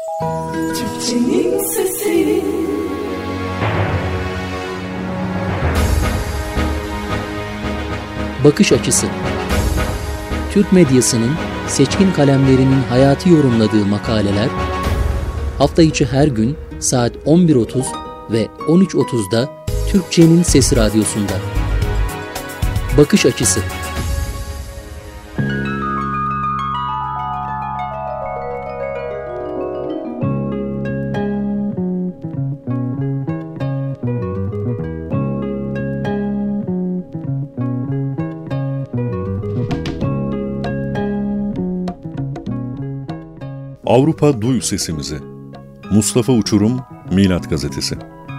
Türkçenin sesi. Bakış açısı. Türk medyasının seçkin kalemlerinin hayatı yorumladığı makaleler hafta içi her gün saat 11.30 ve 13.30'da Türkçenin Sesi Radyosu'nda. Bakış açısı. Avrupa Duy Sesimizi. Mustafa Uçurum, Milat Gazetesi.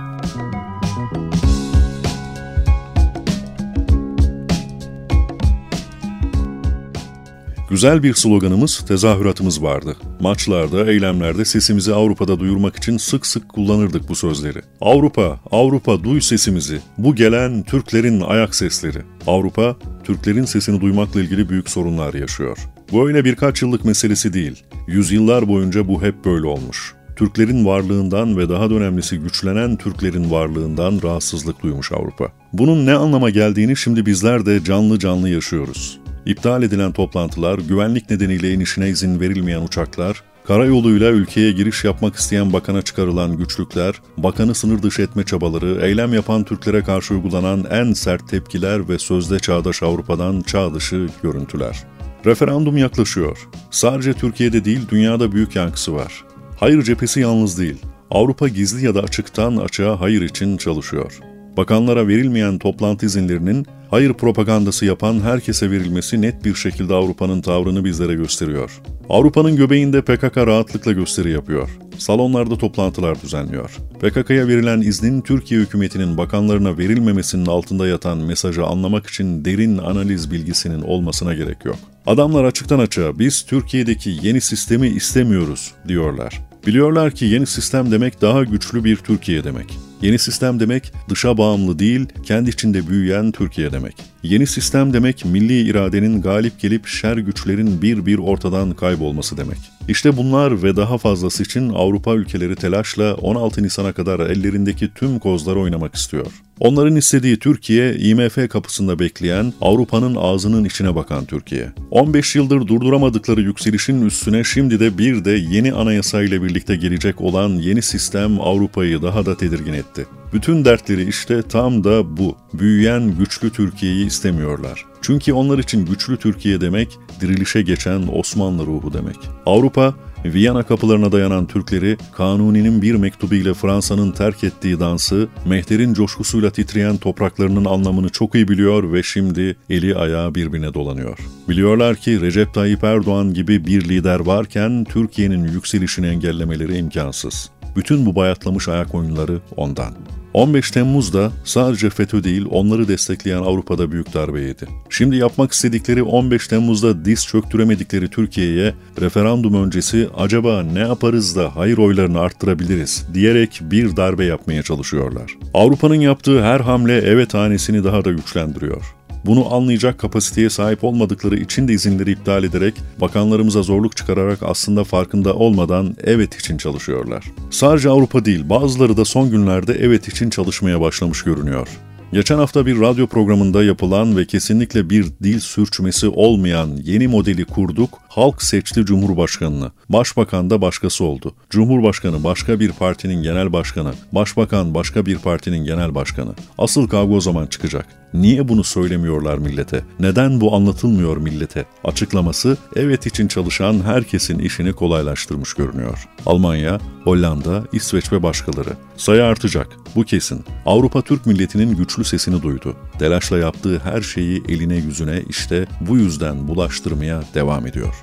Güzel bir sloganımız, tezahüratımız vardı. Maçlarda, eylemlerde sesimizi Avrupa'da duyurmak için sık sık kullanırdık bu sözleri. Avrupa, Avrupa duy sesimizi. Bu gelen Türklerin ayak sesleri. Avrupa, Türklerin sesini duymakla ilgili büyük sorunlar yaşıyor. Bu öyle birkaç yıllık meselesi değil. Yüzyıllar boyunca bu hep böyle olmuş. Türklerin varlığından ve daha da önemlisi güçlenen Türklerin varlığından rahatsızlık duymuş Avrupa. Bunun ne anlama geldiğini şimdi bizler de canlı canlı yaşıyoruz. İptal edilen toplantılar, güvenlik nedeniyle inişine izin verilmeyen uçaklar, karayoluyla ülkeye giriş yapmak isteyen bakana çıkarılan güçlükler, bakanı sınır dışı etme çabaları, eylem yapan Türklere karşı uygulanan en sert tepkiler ve sözde çağdaş Avrupa'dan çağ dışı görüntüler. Referandum yaklaşıyor. Sadece Türkiye'de değil, dünyada büyük yankısı var. Hayır cephesi yalnız değil. Avrupa gizli ya da açıktan açığa hayır için çalışıyor. Bakanlara verilmeyen toplantı izinlerinin hayır propagandası yapan herkese verilmesi net bir şekilde Avrupa'nın tavrını bizlere gösteriyor. Avrupa'nın göbeğinde PKK rahatlıkla gösteri yapıyor. Salonlarda toplantılar düzenliyor. PKK'ya verilen iznin Türkiye hükümetinin bakanlarına verilmemesinin altında yatan mesajı anlamak için derin analiz bilgisinin olmasına gerek yok. Adamlar açıktan açığa biz Türkiye'deki yeni sistemi istemiyoruz diyorlar. Biliyorlar ki yeni sistem demek daha güçlü bir Türkiye demek. Yeni sistem demek dışa bağımlı değil, kendi içinde büyüyen Türkiye demek. Yeni sistem demek milli iradenin galip gelip şer güçlerin bir bir ortadan kaybolması demek. İşte bunlar ve daha fazlası için Avrupa ülkeleri telaşla 16 Nisan'a kadar ellerindeki tüm kozları oynamak istiyor. Onların istediği Türkiye, IMF kapısında bekleyen, Avrupa'nın ağzının içine bakan Türkiye. 15 yıldır durduramadıkları yükselişin üstüne şimdi de bir de yeni anayasa ile birlikte gelecek olan yeni sistem Avrupa'yı daha da tedirgin etti. Bütün dertleri işte tam da bu. Büyüyen güçlü Türkiye'yi istemiyorlar. Çünkü onlar için güçlü Türkiye demek, dirilişe geçen Osmanlı ruhu demek. Avrupa, Viyana kapılarına dayanan Türkleri, Kanuni'nin bir mektubuyla Fransa'nın terk ettiği dansı, Mehter'in coşkusuyla titreyen topraklarının anlamını çok iyi biliyor ve şimdi eli ayağı birbirine dolanıyor. Biliyorlar ki Recep Tayyip Erdoğan gibi bir lider varken Türkiye'nin yükselişini engellemeleri imkansız. Bütün bu bayatlamış ayak oyunları ondan. 15 Temmuz'da sadece FETÖ değil, onları destekleyen Avrupa'da büyük darbe yedi. Şimdi yapmak istedikleri 15 Temmuz'da diz çöktüremedikleri Türkiye'ye referandum öncesi acaba ne yaparız da hayır oylarını arttırabiliriz diyerek bir darbe yapmaya çalışıyorlar. Avrupa'nın yaptığı her hamle evet hanesini daha da güçlendiriyor. Bunu anlayacak kapasiteye sahip olmadıkları için de izinleri iptal ederek, bakanlarımıza zorluk çıkararak aslında farkında olmadan evet için çalışıyorlar. Sadece Avrupa değil, bazıları da son günlerde evet için çalışmaya başlamış görünüyor. Geçen hafta bir radyo programında yapılan ve kesinlikle bir dil sürçmesi olmayan yeni modeli kurduk, halk seçti Cumhurbaşkanını. Başbakan da başkası oldu. Cumhurbaşkanı başka bir partinin genel başkanı, başbakan başka bir partinin genel başkanı. Asıl kavga o zaman çıkacak. Niye bunu söylemiyorlar millete? Neden bu anlatılmıyor millete? Açıklaması evet için çalışan herkesin işini kolaylaştırmış görünüyor. Almanya, Hollanda, İsveç ve başkaları. Sayı artacak. Bu kesin. Avrupa Türk milletinin güçlü sesini duydu. Telaşla yaptığı her şeyi eline yüzüne işte bu yüzden bulaştırmaya devam ediyor.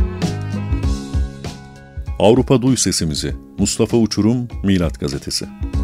Avrupa Duy Sesimizi. Mustafa Uçurum, Milat Gazetesi.